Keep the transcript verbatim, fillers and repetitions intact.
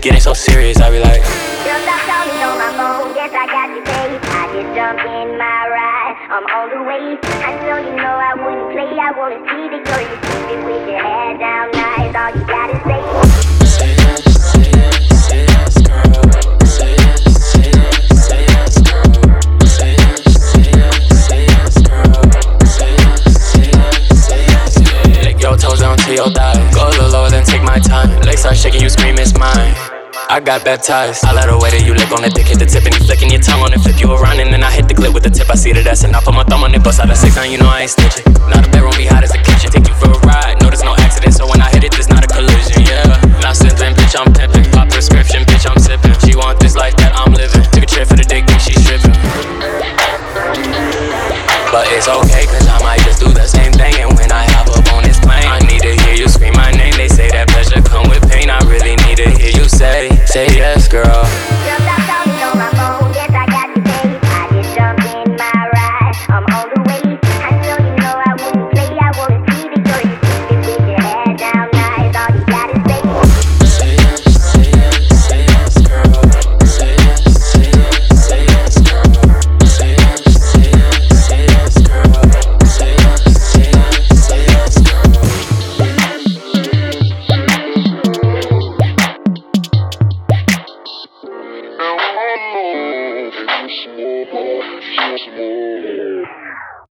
getting so serious, I be like, Just stop calling on my phone, yes I got you paid. I just jumped in my ride, I'm on the way. I know you know I wouldn't play, I wanna see the girl you keep it with your head down nice. All you gotta say, say yes, say yes, say yes, girl. Say yes, say yes, say yes, girl. Say yes, say yes, say yes, girl. Say yes, say yes, say yes, yeah. Lick your toes down to your thigh. Go a little lower, then take my time. Legs start shaking, you scream, it's mine. I got baptized. I let her way that you lick on the dick, hit the tip, and you flicking your tongue on it, flip you around, and then I hit the clip with the tip. I see that ass, and I put my thumb on it, bust out a six nine, you know I ain't snitching. Now the bedroom be hot as the kitchen, take you for a ride. No, there's no accident, so when I hit it, there's not a collision. Yeah, not simping, bitch, I'm pimping. Pop prescription, bitch, I'm sipping. She want this life that I'm living. Took a trip for the dick, think she's tripping. But it's okay, cause I might just do the same thing. And when I hop up on this plane, I need to hear you scream my name. They say that pleasure come with pain. I really need to hear you say, say yes, girl. just stop calling on my phone, yes I got you paid. I just jumped in my ride, I'm on the way. I know you know I wouldn't play, I wanna see the girl you keep it with your head down nice. All you gotta say, Say yes, say yes, say yes, girl. Say yes, say yes, say yes, girl. Say yes, say yes, say yes, girl. Say yes, say yes, say yes, girl. Small, small, small.